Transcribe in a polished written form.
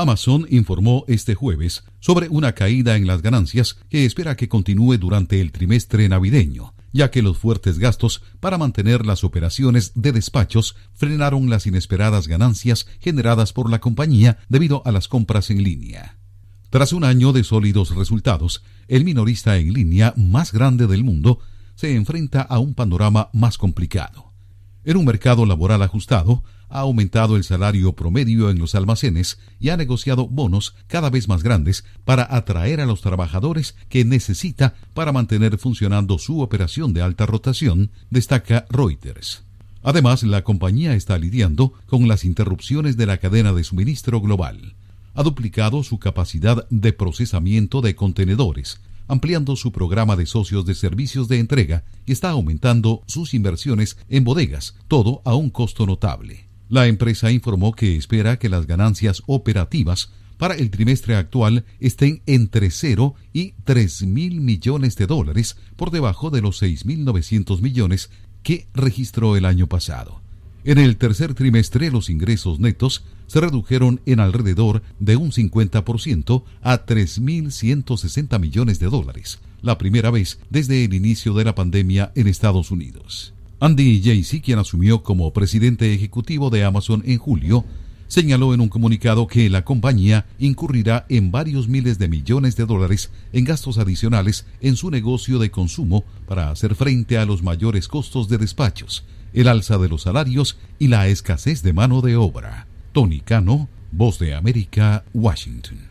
Amazon informó este jueves sobre una caída en las ganancias que espera que continúe durante el trimestre navideño, ya que los fuertes gastos para mantener las operaciones de despachos frenaron las inesperadas ganancias generadas por la compañía debido a las compras en línea. Tras un año de sólidos resultados, el minorista en línea más grande del mundo se enfrenta a un panorama más complicado. En un mercado laboral ajustado, ha aumentado el salario promedio en los almacenes y ha negociado bonos cada vez más grandes para atraer a los trabajadores que necesita para mantener funcionando su operación de alta rotación, destaca Reuters. Además, la compañía está lidiando con las interrupciones de la cadena de suministro global. Ha duplicado su capacidad de procesamiento de contenedores, ampliando su programa de socios de servicios de entrega y está aumentando sus inversiones en bodegas, todo a un costo notable. La empresa informó que espera que las ganancias operativas para el trimestre actual estén entre 0 y $3.000 millones, por debajo de los 6.900 millones que registró el año pasado. En el tercer trimestre, los ingresos netos se redujeron en alrededor de un 50% a $3.160 millones, la primera vez desde el inicio de la pandemia en Estados Unidos. Andy Jassy, quien asumió como presidente ejecutivo de Amazon en julio, señaló en un comunicado que la compañía incurrirá en varios miles de millones de dólares en gastos adicionales en su negocio de consumo para hacer frente a los mayores costos de despachos, el alza de los salarios y la escasez de mano de obra. Tony Cano, Voz de América, Washington.